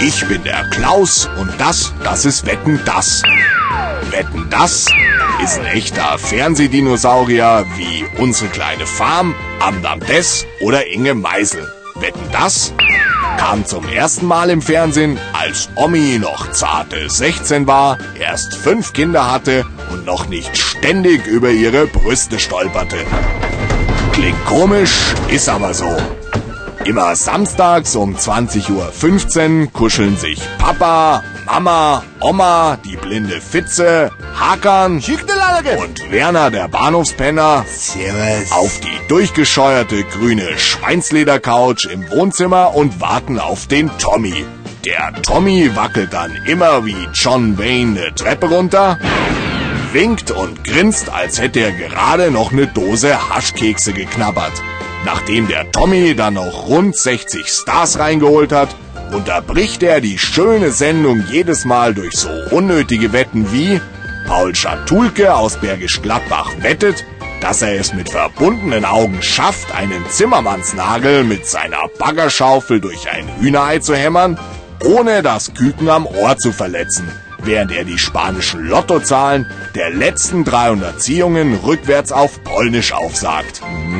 Ich bin der Klaus und das ist Wetten, dass. Wetten, dass ist ein echter Fernsehdinosaurier wie unsere kleine Farm, Amdam Des oder Inge Meisel. Wetten, dass kam zum ersten Mal im Fernsehen, als Omi noch zarte 16 war, erst 5 Kinder hatte und noch nicht ständig über ihre Brüste stolperte. Klingt komisch, ist aber so. Immer samstags um 20:15 Uhr kuscheln sich Papa, Mama, Oma, die blinde Fitze, Hakan und Werner, der Bahnhofspenner, auf die durchgescheuerte grüne Schweinsledercouch im Wohnzimmer und warten auf den Tommy. Der Tommy wackelt dann immer wie John Wayne eine Treppe runter, winkt und grinst, als hätte er gerade noch eine Dose Haschkekse geknabbert. Nachdem der Tommy dann noch rund 60 Stars reingeholt hat, unterbricht er die schöne Sendung jedes Mal durch so unnötige Wetten wie: Paul Schatulke aus Bergisch Gladbach wettet, dass er es mit verbundenen Augen schafft, einen Zimmermannsnagel mit seiner Baggerschaufel durch ein Hühnerei zu hämmern, ohne das Küken am Ohr zu verletzen, während er die spanischen Lottozahlen der letzten 300 Ziehungen rückwärts auf Polnisch aufsagt.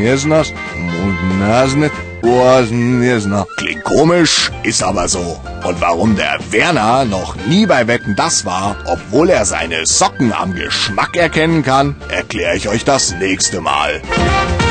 Klingt komisch, ist aber so. Und warum der Werner noch nie bei Wetten, dass war, obwohl er seine Socken am Geschmack erkennen kann, erkläre ich euch das nächste Mal.